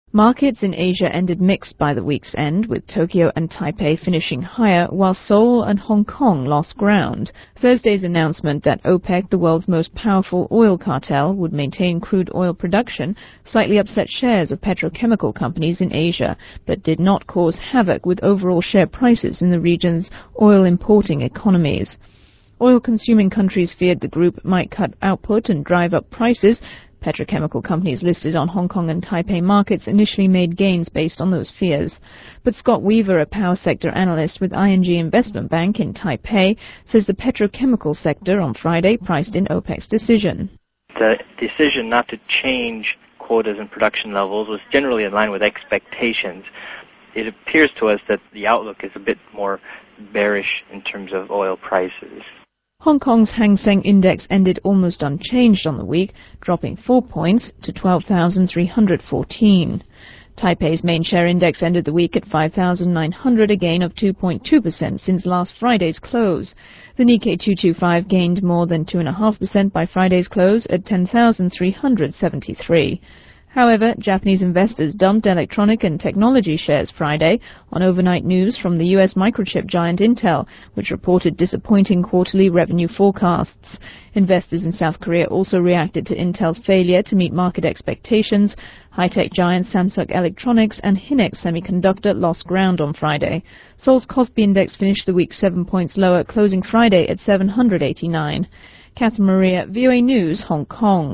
Markets in Asia ended mixed by the week's end, with Tokyo and Taipei finishing higher, while Seoul and Hong Kong lost ground. Thursday's announcement that OPEC, the world's most powerful oil cartel, would maintain crude oil production slightly upset shares of petrochemical companies in Asia, but did not cause havoc with overall share prices in the region's oil-importing economies. Oil-consuming countries feared the group might cut output and drive up prices. Petrochemical companies listed on Hong Kong and Taipei markets initially made gains based on those fears. But Scott Weaver, a power sector analyst with ING Investment Bank in Taipei, says the petrochemical sector on Friday priced in OPEC's decision. The decision not to change quotas and production levels was generally in line with expectations. It appears to us that the outlook is a bit more bearish in terms of oil prices. Hong Kong's Hang Seng Index ended almost unchanged on the week, dropping 4 points to 12,314. Taipei's main share index ended the week at 5,900, a gain of 2.2% since last Friday's close. The Nikkei 225 gained more than 2.5% by Friday's close at 10,373. However, Japanese investors dumped electronic and technology shares Friday on overnight news from the U.S. microchip giant Intel, which reported disappointing quarterly revenue forecasts. Investors in South Korea also reacted to Intel's failure to meet market expectations. High-tech giants Samsung Electronics and Hynix Semiconductor lost ground on Friday. Seoul's Kospi Index finished the week 7 points lower, closing Friday at 789. Catherine Maria, VOA News, Hong Kong.